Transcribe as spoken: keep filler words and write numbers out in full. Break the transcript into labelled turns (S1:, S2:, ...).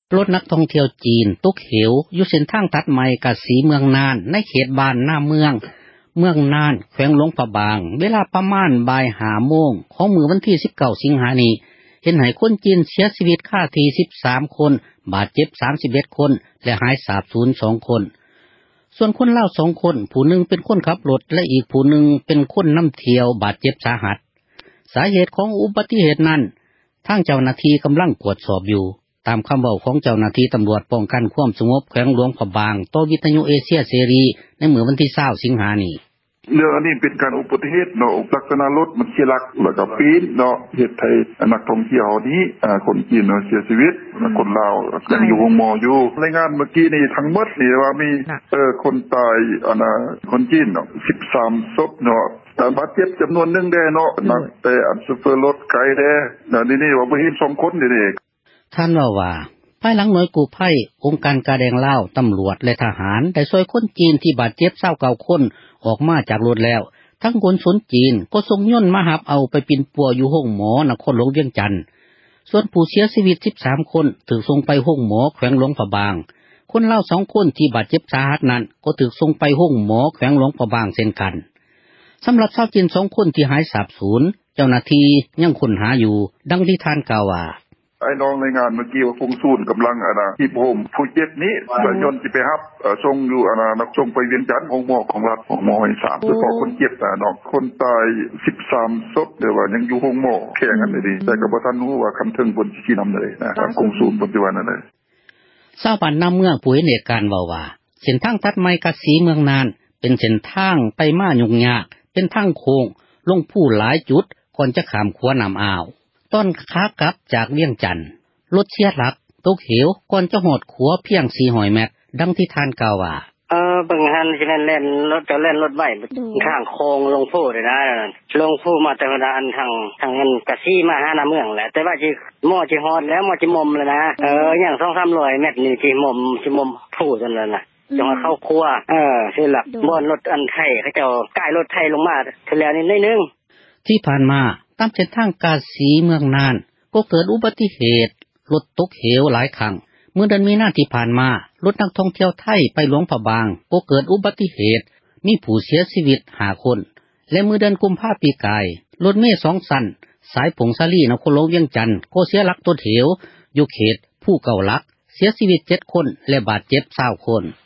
S1: รถนักท่องเที่ยวจีนตกเหวอยู่เส้นทางตัดใหม่กะสีเมืองน่านในเขตบ้านหน้าเมืองเมืองน่านแขวงหลวงพระบางเวลาประมาณบ่ายห้าโมงของมื้อวันที่สิบเก้าสิงหาคมนี้เห็นให้คนจีนเสียชีวิตคาที่สิบสามคนบาดเจ็บสามสิบเอ็ดคนและหายสาบสูญสองคนส่วนคนลาวสองคนผู้หนึ่งเป็นคนขับรถและอีกผู้หนึ่งเป็นคนนำเที่ยวบาดเจ็บสาหัสสาเหตุของอุบัติเหตุนั้นทางเจ้าหน้าที่กำลังตรวจสอบอยู่ตามคำเว้าของเจ้าหน้าที่ตำรวจป้องกันความสงบแขวงหลวงพระบางต่อวิทยุเอเชียเสรีในมื้อวันที่ยี่สิบสิงหาคมนี้
S2: เรื่องอันนี้เป็นการอุบัติเหตุเนาะลักษณะรถมันเสียหลักแล้วก็ปีนเนาะเหตุให้นักท่องเที่ยวนี้อ่าคนจีนเนาะเสียชีวิตคนลาวยังอยู่โรงหมออยู่รายงานเมื่อกี้นี่ทั้งหมดนี่ว่ามีเอ่อคนตายอันน่ะคนจีนเนาะสิบสามศพเนาะแต่บาดเจ็บจำนวนนึงแด่เนาะแต่อันโชเฟอร์รถไกลแด่น่ะนี่ๆว่าบ่เห็นสองคนนี่ๆ
S1: ท่านว่าว่าภายหลังหน่วยกู้ภัยองค์การกาแดงลาวตำรวจและทหารได้ช่วยคนจีนที่บาดเจ็บยี่สิบเก้าคนออกมาจากรถแล้วทั้งคนสนจีนก็ส่งยนต์มาหับเอาไปปิ่นปัวอยู่ห้องหมอนครหลวงเวียงจันทน์ส่วนผู้เสียชีวิตสิบสามคนถูกส่งไปห้องหมอแขวงหลวงพระบางคนลาวสองคนที่บาดเจ็บสาหัสนั้นก็ถูกส่งไปห้องหมอแขวงหลวงพระบางเช่นกันสำหรับชาวจีนสองคนที่หายสาบสูญเจ้าหน้าที่ยังค้นหาอยู่ดังที่ท่านกล่าวว่า
S2: ไอ้น้องรายงานเมื่อกี้ว่าคงศูนย์กำลังอ่ะนะที่ผมผู้เจ็บนี้รถยนต์ที่ไปรับเอ่อส่งอยู่อ่ะนะนักส่งไปเวียงจันทน์ของหมอของรัฐของหมอให้สามเฉพาะคนเจ็บน่ะเนาะคนตายสิบสามศพแต่ว่ายังอยู่ห้องหมอแข่งกันได้ดีแต่ก็บ่ทันรู้ว่าคันถึงบนสินำได้นะทางกงศูนย์ปัจจุบันนั่นแหละ
S1: ชาวบ้านน้ำเมืองผู้เห็นเหตุการณ์เว้าว่าเส้นทางตัดไม้กะสีเมืองน่านเป็นเส้นทางไปมายุ่งยากเป็นทางโค้งลงผู้หลายจุดก่อนจะข้ามขัวน้ำอ่าวตอนขากลับจากเวียงจันทน์รถเสียหลักตกเหวก่อนจะหดขัวเพียงสี่ร้อยเมตรดังที่ท่านกล่าวว่า
S3: เออเบิ่งหันสิแม่นเล่นรถจะเล่นรถไว้ข้างโค้งลงผู้ได้นะลงผู้มาแต่ว่าอันทางทางนั้นกะซี่มาหาหน้าเมืองแหละแต่ว่าสิหม้อสิฮอดแล้วหม้อสิมมแล้วนะเอออย่าง สองถึงสามร้อย เมตรนี่สิมมสิมมผู้ซั่นนั่นน่ะจังว่าเข้าครัวเออสิหลักบ่รถอันไทยเขาเจ้าใกล้รถไทยลงมาทีแล้วนิดนึง
S1: ที่ผ่านมาตามเส้นทางกาสีเมืองน่านก็เกิดอุบัติเหตุรถตกเหวหลายครั้งเมื่อเดือนมีนาที่ผ่านมารถนักท่องเที่ยวไทยไปหลวงพระบางก็เกิดอุบัติเหตุมีผู้เสียชีวิตห้าคนและเมื่อเดือนกุมภาพันธ์ปีกายรถเมล์สองชั้นสายผงสาลีนครหลวงเวียงจันทน์ก็เสียหลักตกเหวอยู่เขตผู้เก่าหลักเสียชีวิตเจ็ดคนและบาดเจ็บยี่สิบคน